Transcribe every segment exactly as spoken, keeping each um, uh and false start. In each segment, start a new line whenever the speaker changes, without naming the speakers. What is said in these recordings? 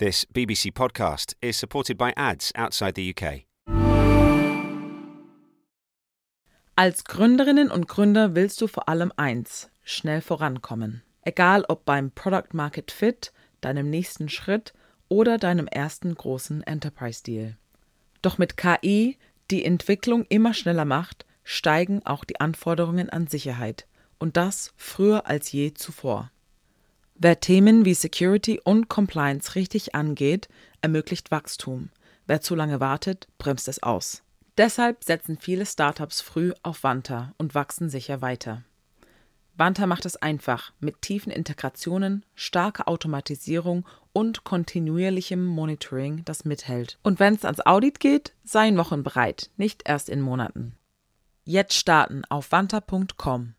This B B C podcast is supported by ads outside the U K.
Als Gründerinnen und Gründer willst du vor allem eins: schnell vorankommen. Egal ob beim Product Market Fit, deinem nächsten Schritt oder deinem ersten großen Enterprise-Deal. Doch mit K I, die Entwicklung immer schneller macht, steigen auch die Anforderungen an Sicherheit. Und das früher als je zuvor. Wer Themen wie Security und Compliance richtig angeht, ermöglicht Wachstum. Wer zu lange wartet, bremst es aus. Deshalb setzen viele Startups früh auf Vanta und wachsen sicher weiter. Vanta macht es einfach mit tiefen Integrationen, starker Automatisierung und kontinuierlichem Monitoring, das mithält. Und wenn es ans Audit geht, seien Wochen bereit, nicht erst in Monaten. Jetzt starten auf vanta punkt com.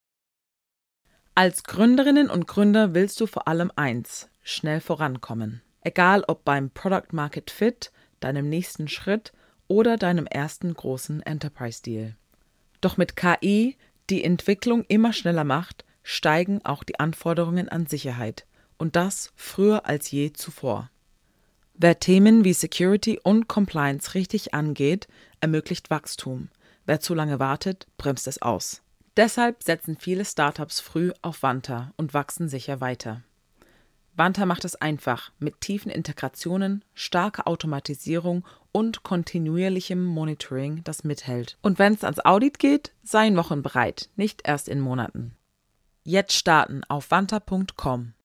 Als Gründerinnen und Gründer willst du vor allem eins: schnell vorankommen. Egal ob beim Product Market Fit, deinem nächsten Schritt oder deinem ersten großen Enterprise-Deal. Doch mit K I, die Entwicklung immer schneller macht, steigen auch die Anforderungen an Sicherheit. Und das früher als je zuvor. Wer Themen wie Security und Compliance richtig angeht, ermöglicht Wachstum. Wer zu lange wartet, bremst es aus. Deshalb setzen viele Startups früh auf Vanta und wachsen sicher weiter. Vanta macht es einfach mit tiefen Integrationen, starker Automatisierung und kontinuierlichem Monitoring, das mithält. Und wenn es ans Audit geht, seien Wochen bereit, nicht erst in Monaten. Jetzt starten auf vanta punkt com.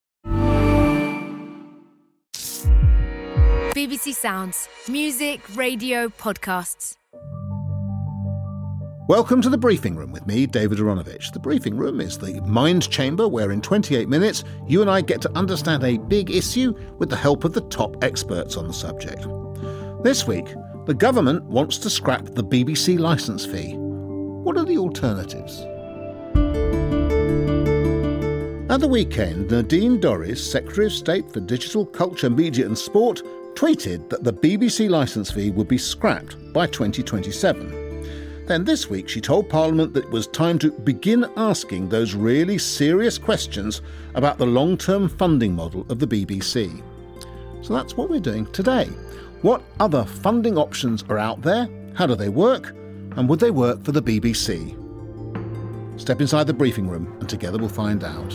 B B C Sounds. Music, radio, podcasts.
Welcome to The Briefing Room with me, David Aronovich. The Briefing Room is the mind chamber where in twenty-eight minutes you and I get to understand a big issue with the help of the top experts on the subject. This week, the government wants to scrap the B B C licence fee. What are the alternatives? At the weekend, Nadine Dorries, Secretary of State for Digital, Culture, Media and Sport, tweeted that the B B C licence fee would be scrapped by twenty twenty-seven. Then this week she told Parliament that it was time to begin asking those really serious questions about the long-term funding model of the B B C. So that's what we're doing today. What other funding options are out there? How do they work? And would they work for the B B C? Step inside the briefing room and together we'll find out.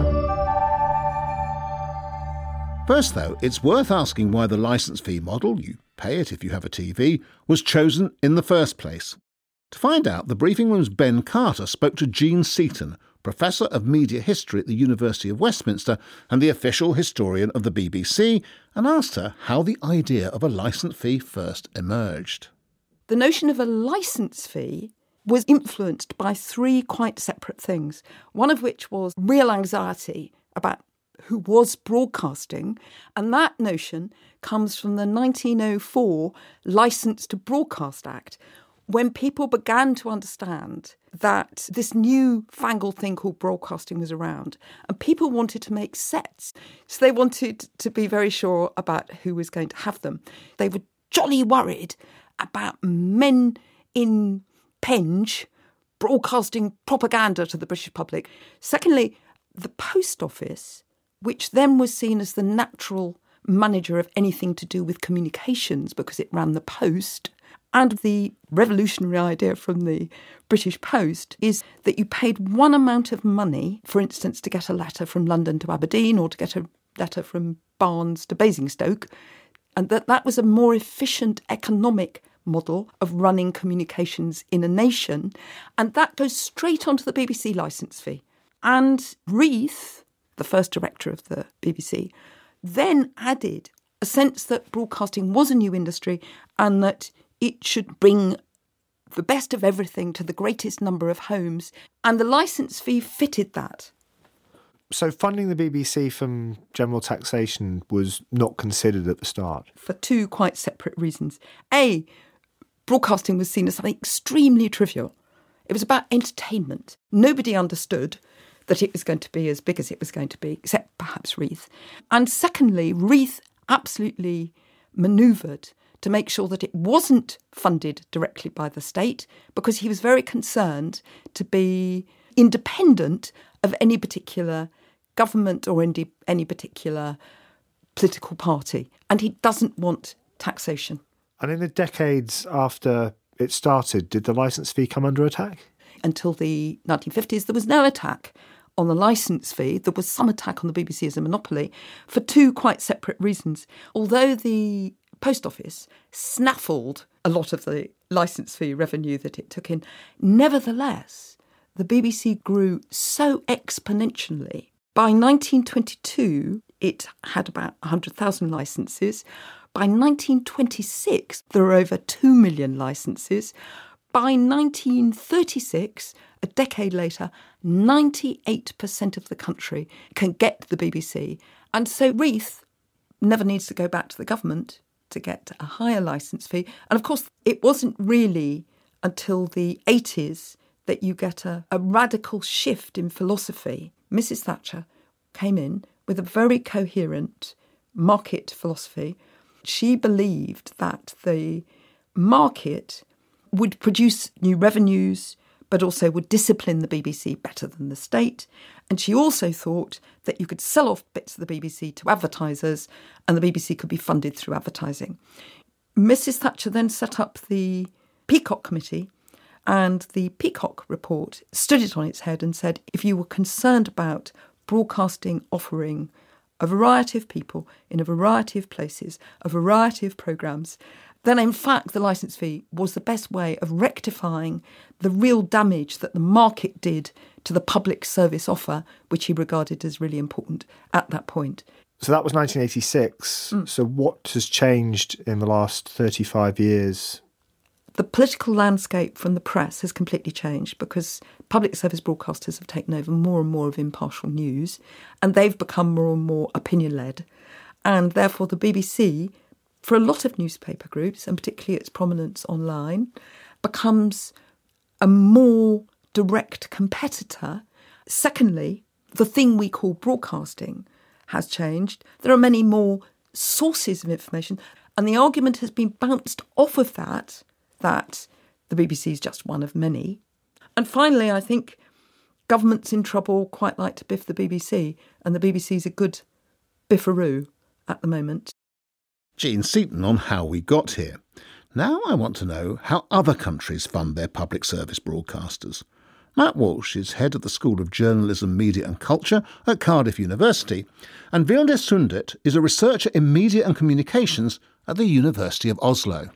First though, it's worth asking why the licence fee model, you pay it if you have a T V, was chosen in the first place. To find out, the Briefing Room's Ben Carter spoke to Jean Seaton, Professor of Media History at the University of Westminster and the official historian of the B B C, and asked her how the idea of a licence fee first emerged.
The notion of a licence fee was influenced by three quite separate things, one of which was real anxiety about who was broadcasting, and that notion comes from the nineteen oh four Licence to Broadcast Act, when people began to understand that this new fangled thing called broadcasting was around, and people wanted to make sets. So they wanted to be very sure about who was going to have them. They were jolly worried about men in Penge broadcasting propaganda to the British public. Secondly, the Post Office, which then was seen as the natural manager of anything to do with communications because it ran the post. And the revolutionary idea from the British Post is that you paid one amount of money, for instance, to get a letter from London to Aberdeen or to get a letter from Barnes to Basingstoke, and that that was a more efficient economic model of running communications in a nation. And that goes straight onto the B B C licence fee. And Reith, the first director of the B B C, then added a sense that broadcasting was a new industry and that it should bring the best of everything to the greatest number of homes. And the licence fee fitted that.
So funding the B B C from general taxation was not considered at the start?
For two quite separate reasons. A, broadcasting was seen as something extremely trivial. It was about entertainment. Nobody understood that it was going to be as big as it was going to be, except perhaps Reith. And secondly, Reith absolutely manoeuvred to make sure that it wasn't funded directly by the state, because he was very concerned to be independent of any particular government or any particular political party, and he doesn't want taxation.
And in the decades after it started, did the licence fee come under attack?
Until the nineteen fifties, there was no attack on the licence fee. There was some attack on the B B C as a monopoly for two quite separate reasons. Although the Post Office snaffled a lot of the licence fee revenue that it took in, nevertheless, the B B C grew so exponentially. By nineteen twenty-two, it had about one hundred thousand licences. By nineteen twenty-six, there were over two million licences. By nineteen thirty-six, a decade later, ninety-eight percent of the country can get the B B C. And so Reith never needs to go back to the government to get a higher licence fee. And of course, it wasn't really until the eighties that you get a, a radical shift in philosophy. Missus Thatcher came in with a very coherent market philosophy. She believed that the market would produce new revenues, but also would discipline the B B C better than the state. And she also thought that you could sell off bits of the B B C to advertisers and the B B C could be funded through advertising. Missus Thatcher then set up the Peacock Committee, and the Peacock report stood it on its head and said, if you were concerned about broadcasting offering a variety of people in a variety of places, a variety of programmes, then in fact the licence fee was the best way of rectifying the real damage that the market did to the public service offer, which he regarded as really important at that point.
So that was nineteen eighty-six. Mm. So what has changed in the last thirty-five years?
The political landscape from the press has completely changed because public service broadcasters have taken over more and more of impartial news, and they've become more and more opinion-led. And therefore the B B C, for a lot of newspaper groups, and particularly its prominence online, becomes a more direct competitor. Secondly, the thing we call broadcasting has changed. There are many more sources of information, and the argument has been bounced off of that, that the B B C is just one of many. And finally, I think governments in trouble quite like to biff the B B C, and the B B C is a good biffaroo at the moment.
Jean Seaton on how we got here. Now I want to know how other countries fund their public service broadcasters. Matt Walsh is head of the School of Journalism, Media and Culture at Cardiff University, and Vilde Sundert is a researcher in media and communications at the University of Oslo.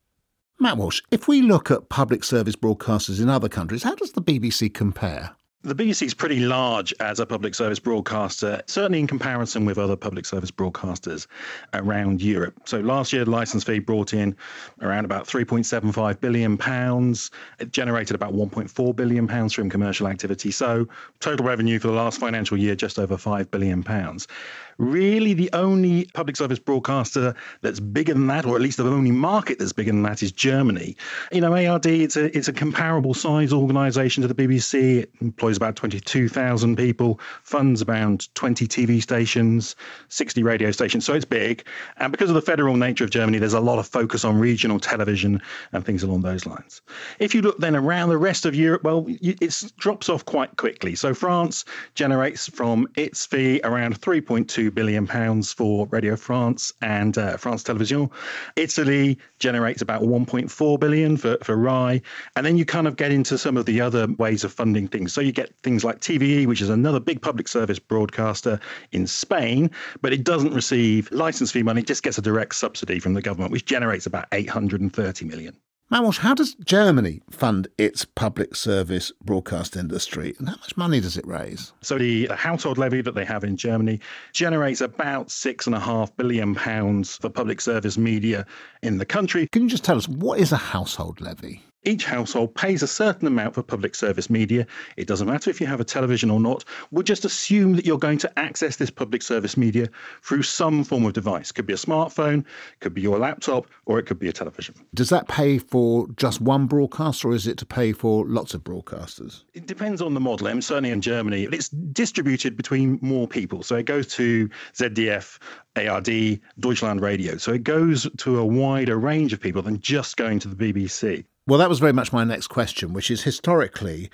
Matt Walsh, if we look at public service broadcasters in other countries, how does the B B C compare?
The B B C is pretty large as a public service broadcaster, certainly in comparison with other public service broadcasters around Europe. So last year, the licence fee brought in around about three point seven five billion pounds. It generated about one point four billion pounds from commercial activity. So total revenue for the last financial year, just over five billion pounds. Really, the only public service broadcaster that's bigger than that, or at least the only market that's bigger than that, is Germany. You know, A R D, it's a, it's a comparable size organisation to the B B C. It employs about twenty-two thousand people, funds around twenty T V stations, sixty radio stations. So it's big. And because of the federal nature of Germany, there's a lot of focus on regional television and things along those lines. If you look then around the rest of Europe, well, it drops off quite quickly. So France generates from its fee around three point two billion pounds for Radio France and uh, France Television. Italy generates about one point four billion for, for R A I. And then you kind of get into some of the other ways of funding things. So you get things like T V E, which is another big public service broadcaster in Spain, but it doesn't receive licence fee money, it just gets a direct subsidy from the government, which generates about eight hundred thirty million.
Matt Walsh, how does Germany fund its public service broadcast industry, and how much money does it raise?
So the, the household levy that they have in Germany generates about six and a half billion pounds for public service media in the country.
Can you just tell us, what is a household levy?
Each household pays a certain amount for public service media. It doesn't matter if you have a television or not. We'll just assume that you're going to access this public service media through some form of device. Could be a smartphone, could be your laptop, or it could be a television.
Does that pay for just one broadcaster, or is it to pay for lots of broadcasters?
It depends on the model. And certainly in Germany, it's distributed between more people. So it goes to Z D F, A R D, Deutschland Radio. So it goes to a wider range of people than just going to the B B C.
Well, that was very much my next question, which is historically,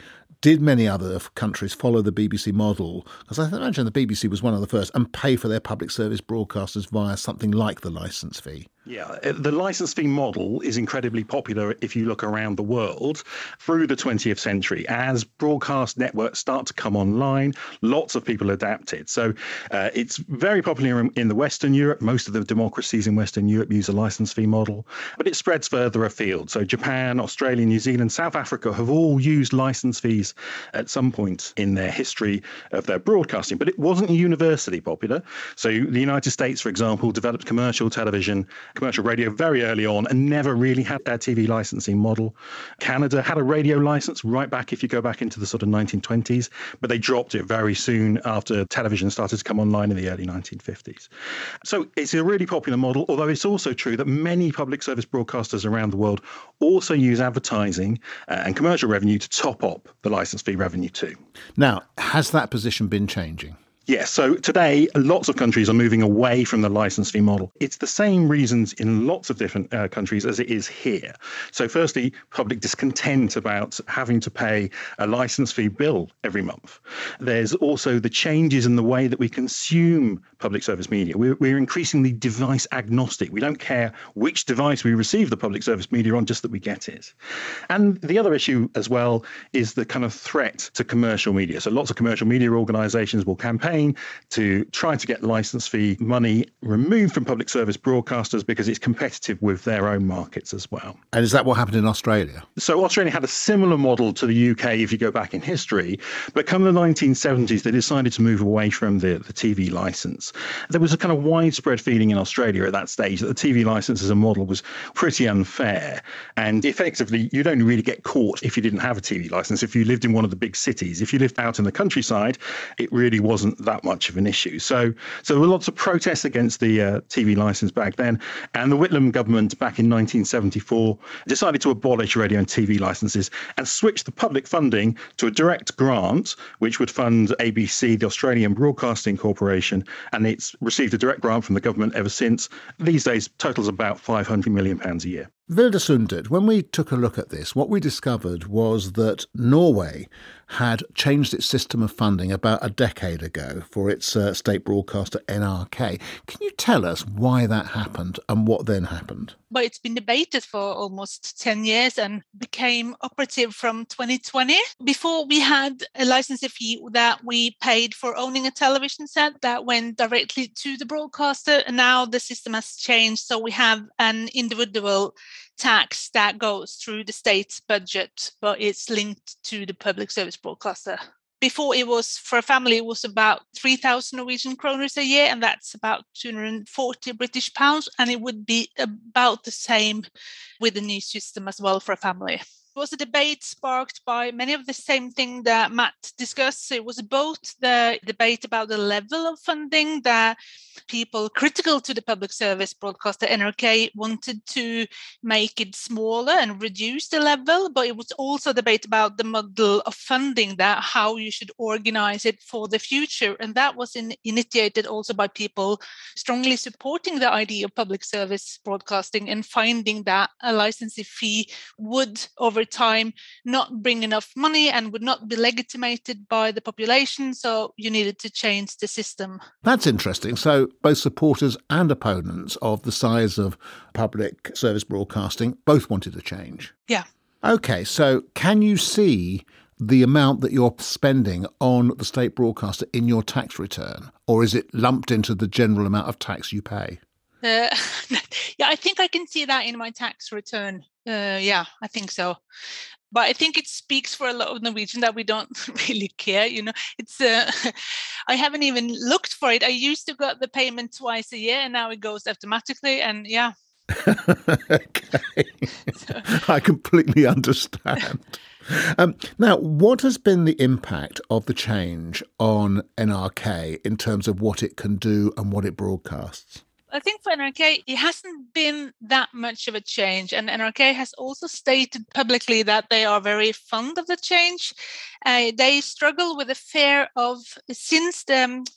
did many other countries follow the B B C model? Because I imagine the B B C was one of the first, and pay for their public service broadcasters via something like the licence fee.
Yeah, the licence fee model is incredibly popular if you look around the world through the twentieth century. As broadcast networks start to come online, lots of people adapt it. So uh, it's very popular in, in the Western Europe. Most of the democracies in Western Europe use a licence fee model, but it spreads further afield. So Japan, Australia, New Zealand, South Africa have all used licence fees at some point in their history of their broadcasting, but it wasn't universally popular. So the United States, for example, developed commercial television, commercial radio very early on and never really had their T V licensing model. Canada had a radio license right back if you go back into the sort of nineteen twenties, but they dropped it very soon after television started to come online in the early nineteen fifties. So it's a really popular model, although it's also true that many public service broadcasters around the world also use advertising uh, and commercial revenue to top up the license fee revenue too.
Now, has that position been changing?
Yes, so today lots of countries are moving away from the licence fee model. It's the same reasons in lots of different uh, countries as it is here. So firstly, public discontent about having to pay a licence fee bill every month. There's also the changes in the way that we consume public service media. We're, we're increasingly device agnostic. We don't care which device we receive the public service media on, just that we get it. And the other issue as well is the kind of threat to commercial media. So lots of commercial media organisations will campaign to try to get licence fee money removed from public service broadcasters because it's competitive with their own markets as well.
And is that what happened in Australia?
So Australia had a similar model to the U K if you go back in history, but come the nineteen seventies, they decided to move away from the, the T V licence. There was a kind of widespread feeling in Australia at that stage that the T V licence as a model was pretty unfair. And effectively, you'd only really get caught if you didn't have a T V licence, if you lived in one of the big cities. If you lived out in the countryside, it really wasn't that much of an issue. So so there were lots of protests against the uh, T V licence back then. And the Whitlam government back in nineteen seventy-four decided to abolish radio and T V licences and switch the public funding to a direct grant, which would fund A B C, the Australian Broadcasting Corporation. And it's received a direct grant from the government ever since. These days, totals about five hundred million pounds a year.
Vilde Sunded, when we took a look at this, what we discovered was that Norway had changed its system of funding about a decade ago for its uh, state broadcaster N R K. Can you tell us why that happened and what then happened?
Well, it's been debated for almost ten years and became operative from twenty twenty. Before, we had a licensing fee that we paid for owning a television set that went directly to the broadcaster. And now the system has changed, so we have an individual tax that goes through the state's budget, but it's linked to the public service broadcaster. Before, it was for a family, it was about three thousand Norwegian kroners a year, and that's about two hundred forty British pounds. And it would be about the same with the new system as well for a family. It was a debate sparked by many of the same thing that Matt discussed. It was both the debate about the level of funding that people critical to the public service broadcaster N R K wanted to make it smaller and reduce the level, but it was also a debate about the model of funding, that how you should organize it for the future. And that was in, initiated also by people strongly supporting the idea of public service broadcasting and finding that a licensing fee would over time not bring enough money and would not be legitimated by the population, so you needed to change the system.
That's interesting. So both supporters and opponents of the size of public service broadcasting both wanted a change.
Yeah.
OK, so can you see the amount that you're spending on the state broadcaster in your tax return, or is it lumped into the general amount of tax you pay?
Uh, yeah, I think I can see that in my tax return. Uh, yeah, I think so. But I think it speaks for a lot of Norwegians that we don't really care. You know, it's. Uh, I haven't even looked for it. I used to get the payment twice a year, and now it goes automatically. And yeah.
Okay, so. I completely understand. Um, now, what has been the impact of the change on N R K in terms of what it can do and what it broadcasts?
I think for N R K, it hasn't been that much of a change. And N R K has also stated publicly that they are very fond of the change. Uh, they struggle with the fear of, since the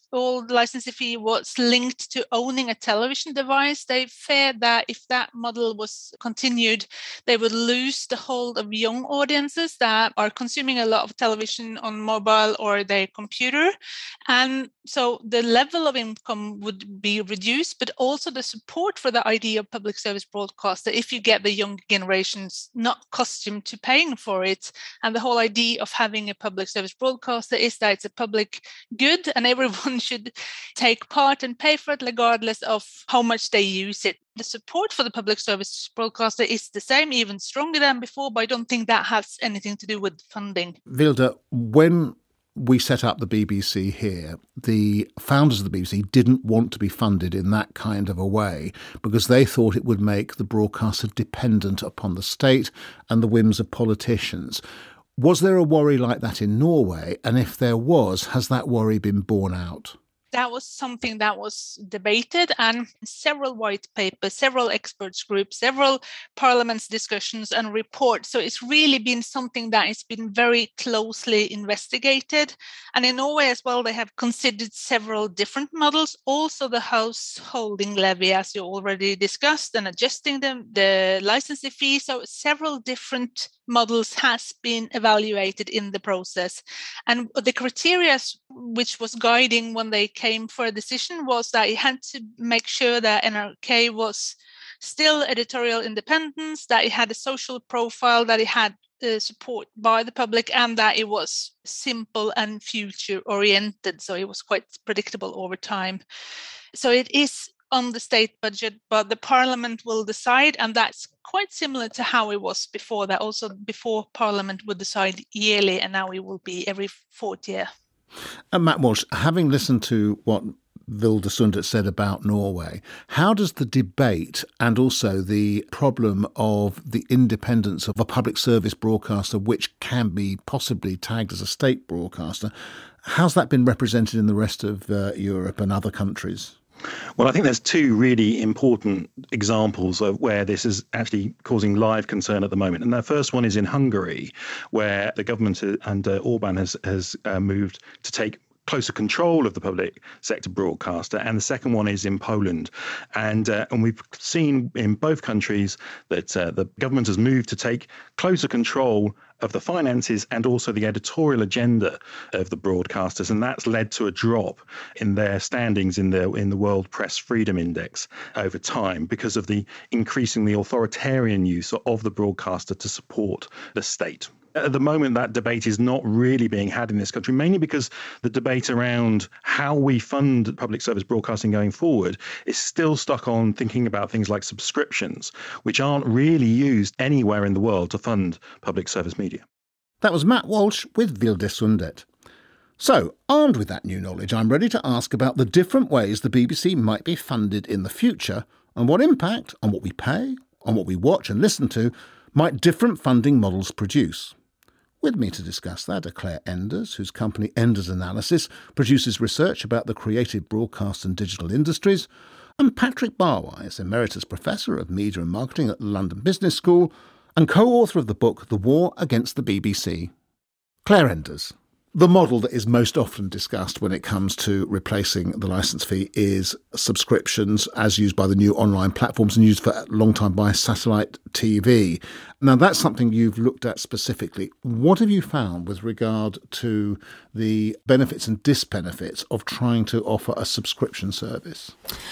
all the licensing fee was linked to owning a television device. They feared that if that model was continued, they would lose the hold of young audiences that are consuming a lot of television on mobile or their computer. And so the level of income would be reduced, but also the support for the idea of public service broadcaster if you get the young generations not accustomed to paying for it. And the whole idea of having a public service broadcaster is that it's a public good and everyone should take part and pay for it regardless of how much they use it. The support for the public service broadcaster is the same, even stronger than before, but I don't think that has anything to do with funding.
Vilde, when we set up the B B C here, the founders of the B B C didn't want to be funded in that kind of a way because they thought it would make the broadcaster dependent upon the state and the whims of politicians. Was there a worry like that in Norway? And if there was, has that worry been borne out?
That was something that was debated, and several white papers, several experts groups, several parliaments discussions and reports. So it's really been something that has been very closely investigated. And in Norway as well, they have considered several different models. Also the householding levy, as you already discussed, and adjusting them, the licensing fee. So several different models has been evaluated in the process. And the criteria which was guiding when they came for a decision was that it had to make sure that N R K was still editorial independence, that it had a social profile, that it had uh, support by the public, and that it was simple and future oriented. So it was quite predictable over time. So it is on the state budget, but the parliament will decide, and that's quite similar to how it was before that. Also before parliament would decide yearly, and now it will be every fourth year.
And Matt Walsh, having listened to what Vilde Sundet said about Norway, how does the debate and also the problem of the independence of a public service broadcaster, which can be possibly tagged as a state broadcaster, how's that been represented in the rest of uh, Europe and other countries?
Well, I think there's two really important examples of where this is actually causing live concern at the moment. And the first one is in Hungary, where the government under Orban has, has uh, moved to take closer control of the public sector broadcaster. And the second one is in Poland. And uh, and we've seen in both countries that uh, the government has moved to take closer control of the finances and also the editorial agenda of the broadcasters. And that's led to a drop in their standings in the, in the World Press Freedom Index over time because of the increasingly authoritarian use of the broadcaster to support the state. At the moment, that debate is not really being had in this country, mainly because the debate around how we fund public service broadcasting going forward is still stuck on thinking about things like subscriptions, which aren't really used anywhere in the world to fund public service media.
That was Matt Walsh with Vilde Sundet. So, armed with that new knowledge, I'm ready to ask about the different ways the B B C might be funded in the future and what impact on what we pay, on what we watch and listen to, might different funding models produce. With me to discuss that are Claire Enders, whose company Enders Analysis produces research about the creative broadcast and digital industries, and Patrick Barwise, Emeritus Professor of Media and Marketing at the London Business School and co-author of the book The War Against the B B C. Claire Enders. The model that is most often discussed when it comes to replacing the licence fee is subscriptions as used by the new online platforms and used for a long time by satellite T V. Now, that's something you've looked at specifically. What have you found with regard to the benefits and disbenefits of trying to offer a subscription service?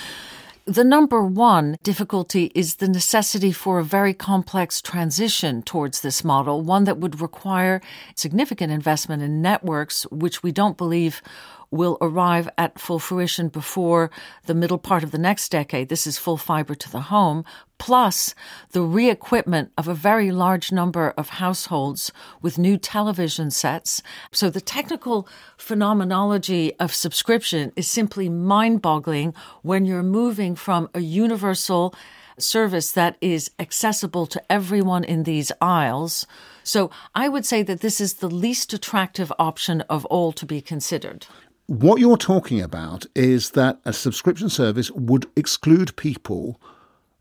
The number one difficulty is the necessity for a very complex transition towards this model, one that would require significant investment in networks, which we don't believe will arrive at full fruition before the middle part of the next decade. This is full fibre to the home, plus the re-equipment of a very large number of households with new television sets. So the technical phenomenology of subscription is simply mind-boggling when you're moving from a universal service that is accessible to everyone in these aisles. So I would say that this is the least attractive option of all to be considered.
What you're talking about is that a subscription service would exclude people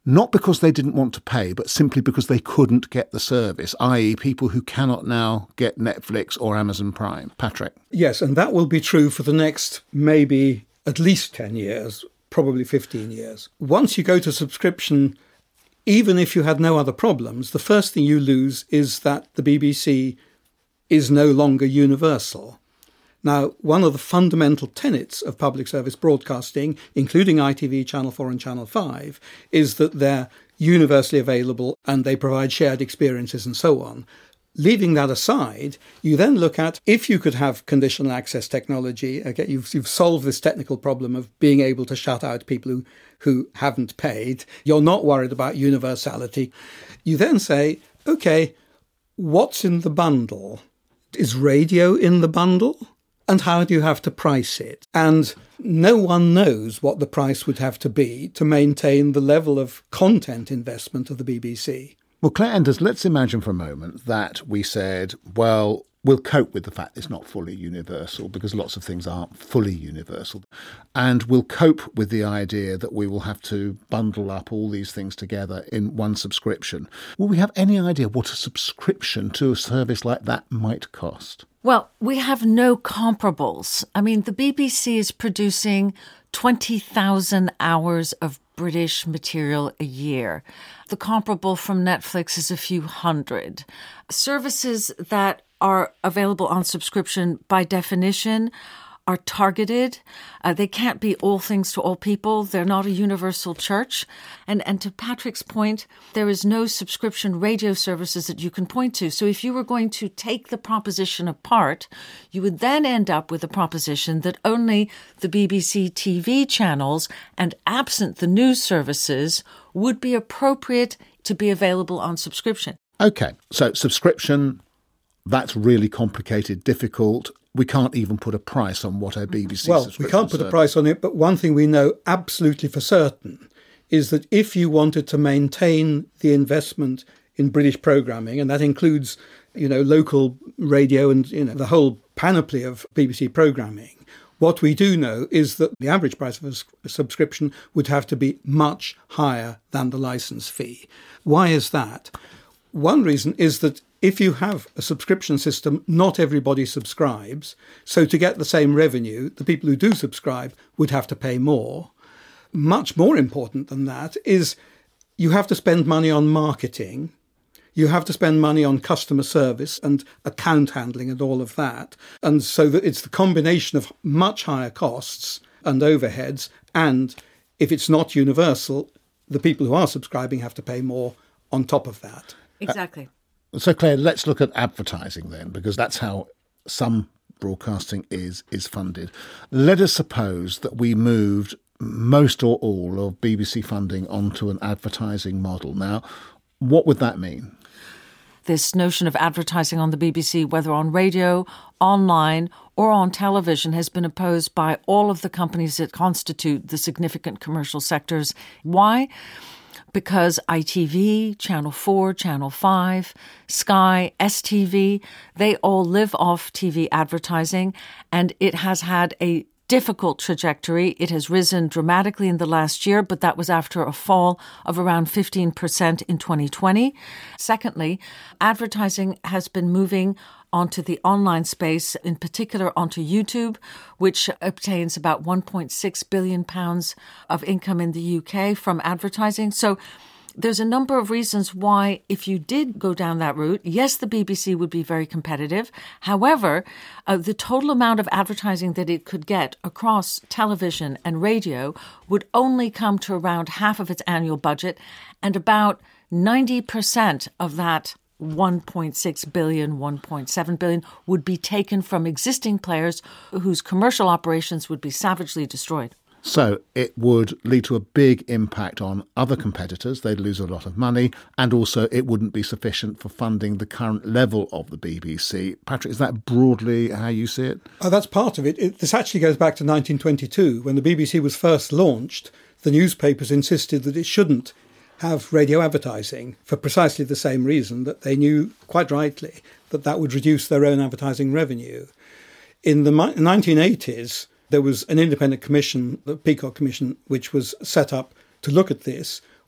not because they didn't want to pay, but simply because they couldn't get the service, that is people who cannot now get Netflix or Amazon Prime. Patrick?
Yes, and that will be true for the next maybe at least ten years, probably fifteen years. Once you go to subscription, even if you had no other problems, the first thing you lose is that the B B C is no longer universal. Now, one of the fundamental tenets of public service broadcasting, including I T V, Channel four and Channel five, is that they're universally available and they provide shared experiences and so on. Leaving that aside, you then look at if you could have conditional access technology. Okay, you've, you've solved this technical problem of being able to shut out people who, who haven't paid. You're not worried about universality. You then say, okay, what's in the bundle? Is radio in the bundle? And how do you have to price it? And no one knows what the price would have to be to maintain the level of content investment of the B B C.
Well, Claire Enders, let's imagine for a moment that we said, well, we'll cope with the fact it's not fully universal because lots of things aren't fully universal. And we'll cope with the idea that we will have to bundle up all these things together in one subscription. Will we have any idea what a subscription to a service like that might cost?
Well, we have no comparables. I mean, the B B C is producing twenty thousand hours of British material a year. The comparable from Netflix is a few hundred. Services that are available on subscription, by definition, are targeted. Uh, they can't be all things to all people. They're not a universal church. And, and to Patrick's point, there is no subscription radio services that you can point to. So if you were going to take the proposition apart, you would then end up with a proposition that only the B B C T V channels and absent the news services would be appropriate to be available on subscription.
OK, so subscription, that's really complicated, difficult. We can't even put a price on what a B B C
well,
subscription
we can't put
service.
a price on it, but one thing we know absolutely for certain is that if you wanted to maintain the investment in British programming, and that includes, you know, local radio and, you know, the whole panoply of B B C programming, what we do know is that the average price of a subscription would have to be much higher than the licence fee. Why is that? One reason is that if you have a subscription system, not everybody subscribes. So to get the same revenue, the people who do subscribe would have to pay more. Much more important than that is you have to spend money on marketing. You have to spend money on customer service and account handling and all of that. And so that it's the combination of much higher costs and overheads. And if it's not universal, the people who are subscribing have to pay more on top of that.
Exactly.
Uh, So, Claire, let's look at advertising then, because that's how some broadcasting is is funded. Let us suppose that we moved most or all of B B C funding onto an advertising model. Now, what would that mean?
This notion of advertising on the B B C, whether on radio, online, or on television, has been opposed by all of the companies that constitute the significant commercial sectors. Why? Because I T V, Channel four, Channel five, Sky, S T V, they all live off T V advertising, and it has had a difficult trajectory. It has risen dramatically in the last year, but that was after a fall of around fifteen percent in twenty twenty. Secondly, advertising has been moving onto the online space, in particular onto YouTube, which obtains about one point six billion pounds of income in the U K from advertising. So there's a number of reasons why, if you did go down that route, yes, the B B C would be very competitive. However, uh, the total amount of advertising that it could get across television and radio would only come to around half of its annual budget, and about ninety percent of that one point six billion, one point seven billion would be taken from existing players whose commercial operations would be savagely destroyed.
So it would lead to a big impact on other competitors. They'd lose a lot of money, and also it wouldn't be sufficient for funding the current level of the B B C. Patrick, is that broadly how you see it?
Oh, that's part of it. it. This actually goes back to nineteen twenty-two. When the B B C was first launched, the newspapers insisted that it shouldn't have radio advertising for precisely the same reason, that they knew quite rightly that that would reduce their own advertising revenue. In the nineteen eighties, there was an independent commission, the Peacock Commission, which was set up to look at this,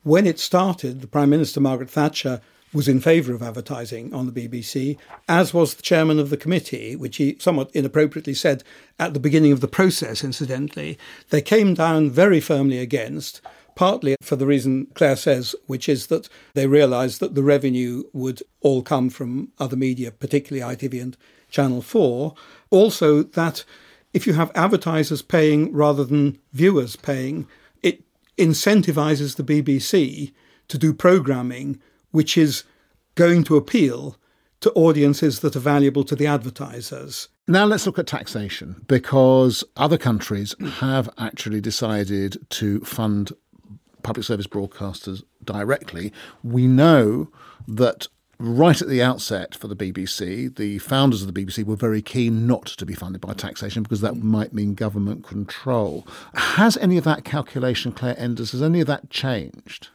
When it started, the Prime Minister, Margaret Thatcher, was in favour of advertising on the B B C, as was the chairman of the committee, which he somewhat inappropriately said at the beginning of the process, incidentally. They came down very firmly against, partly for the reason Claire says, which is that they realised that the revenue would all come from other media, particularly I T V and Channel four. Also that if you have advertisers paying rather than viewers paying, it incentivises the B B C to do programming which is going to appeal to audiences that are valuable to the advertisers.
Now let's look at taxation, because other countries have actually decided to fund public service broadcasters directly. We know that right at the outset for the B B C, the founders of the B B C were very keen not to be funded by taxation because that might mean government control. Has any of that calculation, Claire Enders, has any of that changed?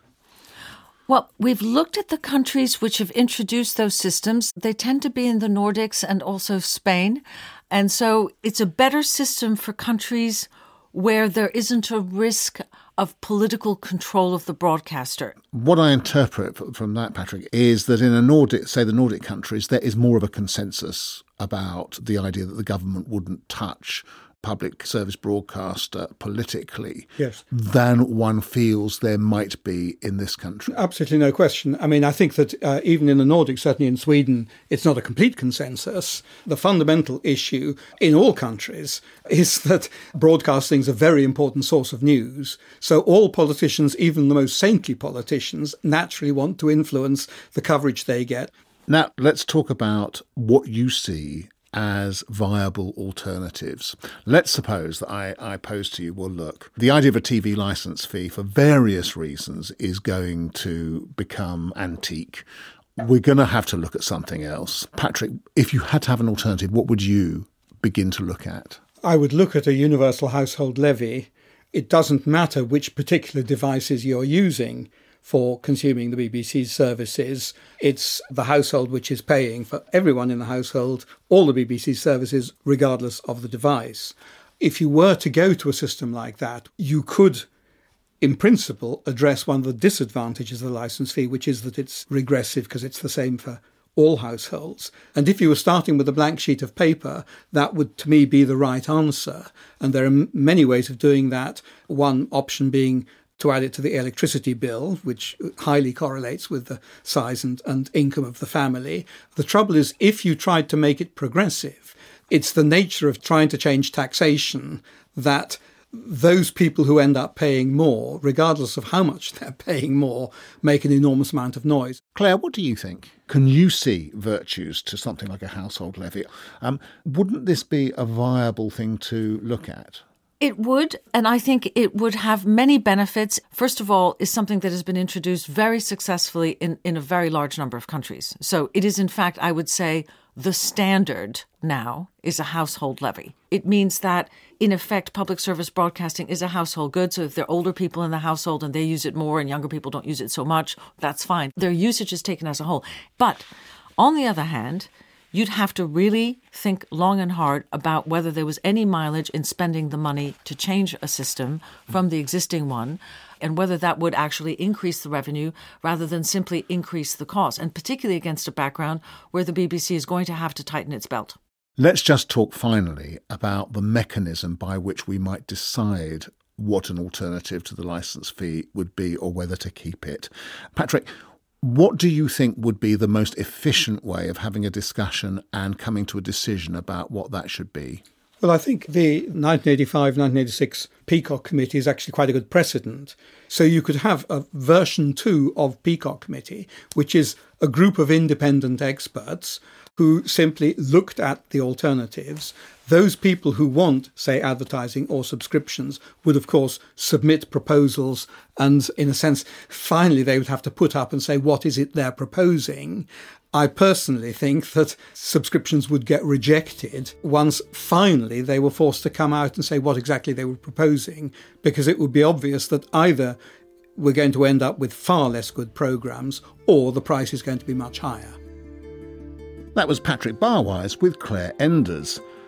Well, we've looked at the countries which have introduced those systems. They tend to be in the Nordics and also Spain. And so it's a better system for countries where there isn't a risk of political control of the broadcaster.
What I interpret from that, Patrick, is that in a Nordic, say the Nordic countries, there is more of a consensus about the idea that the government wouldn't touch public service broadcaster politically,
yes,
than one feels there might be in this country.
Absolutely no question. I mean, I think that uh, even in the Nordics, certainly in Sweden, it's not a complete consensus. The fundamental issue in all countries is that broadcasting is a very important source of news. So all politicians, even the most saintly politicians, naturally want to influence the coverage they get.
Now, let's talk about what you see as viable alternatives. Let's suppose that I, I pose to you, well, look, the idea of a T V licence fee for various reasons is going to become antique. We're going to have to look at something else. Patrick, if you had to have an alternative, what would you begin to look at?
I would look at a universal household levy. It doesn't matter which particular devices you're using for consuming the B B C's services. It's the household which is paying for everyone in the household, all the B B C services, regardless of the device. If you were to go to a system like that, you could, in principle, address one of the disadvantages of the licence fee, which is that it's regressive because it's the same for all households. And if you were starting with a blank sheet of paper, that would, to me, be the right answer. And there are m- many ways of doing that. One option being to add it to the electricity bill, which highly correlates with the size and, and income of the family. The trouble is, if you tried to make it progressive, it's the nature of trying to change taxation that those people who end up paying more, regardless of how much they're paying more, make an enormous amount of noise.
Claire, what do you think? Can you see virtues to something like a household levy? Um, wouldn't this be a viable thing to look at?
It would, and I think it would have many benefits. First of all, is something that has been introduced very successfully in, in a very large number of countries. So it is, in fact, I would say, the standard now is a household levy. It means that, in effect, public service broadcasting is a household good. So if there are older people in the household and they use it more and younger people don't use it so much, that's fine. Their usage is taken as a whole. But on the other hand, you'd have to really think long and hard about whether there was any mileage in spending the money to change a system from the existing one, and whether that would actually increase the revenue rather than simply increase the cost, and particularly against a background where the B B C is going to have to tighten its belt.
Let's just talk finally about the mechanism by which we might decide what an alternative to the licence fee would be or whether to keep it. Patrick, what do you think would be the most efficient way of having a discussion and coming to a decision about what that should be?
Well, I think the nineteen eighty-five nineteen eighty-six Peacock Committee is actually quite a good precedent. So you could have a version two of Peacock Committee, which is a group of independent experts who simply looked at the alternatives. Those people who want, say, advertising or subscriptions would, of course, submit proposals. And in a sense, finally, they would have to put up and say, what is it they're proposing? I personally think that subscriptions would get rejected once finally they were forced to come out and say what exactly they were proposing, because it would be obvious that either we're going to end up with far less good programmes or the price is going to be much higher.
That was Patrick Barwise with Claire Enders.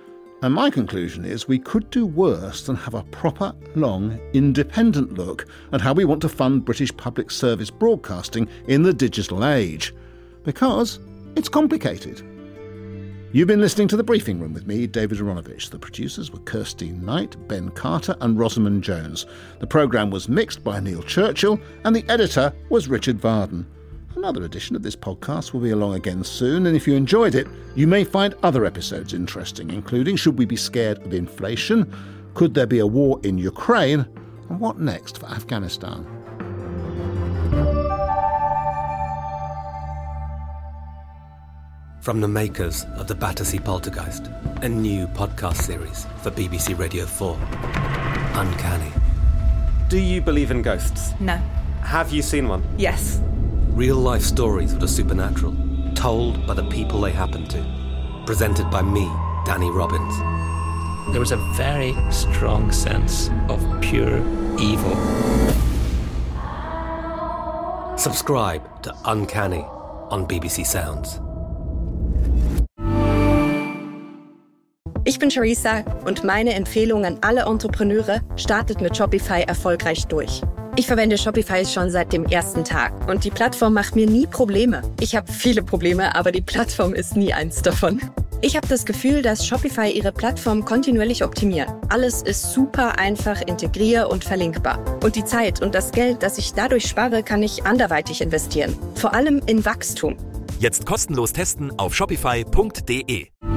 And my conclusion is we could do worse than have a proper, long, independent look at how we want to fund British public service broadcasting in the digital age. Because it's complicated. You've been listening to The Briefing Room with me, David Aronovich. The producers were Kirstine Knight, Ben Carter and Rosamund Jones. The programme was mixed by Neil Churchill and the editor was Richard Varden. Another edition of this podcast will be along again soon, and if you enjoyed it, you may find other episodes interesting, including Should We Be Scared of Inflation? Could There Be a War in Ukraine? And what next for Afghanistan?
From the makers of The Battersea Poltergeist, a new podcast series for B B C Radio four. Uncanny.
Do you believe in ghosts?
No.
Have you seen one?
Yes.
Real-life stories of the supernatural, told by the people they happen to. Presented by me, Danny Robbins.
There was a very strong sense of pure evil.
Subscribe to Uncanny on B B C Sounds.
Ich bin Charissa und meine Empfehlung an alle Entrepreneure, startet mit Shopify erfolgreich durch. Ich verwende Shopify schon seit dem ersten Tag und die Plattform macht mir nie Probleme. Ich habe viele Probleme, aber die Plattform ist nie eins davon. Ich habe das Gefühl, dass Shopify ihre Plattform kontinuierlich optimiert. Alles ist super einfach integrier- und verlinkbar. Und die Zeit und das Geld, das ich dadurch spare, kann ich anderweitig investieren. Vor allem in Wachstum.
Jetzt kostenlos testen auf shopify punkt de.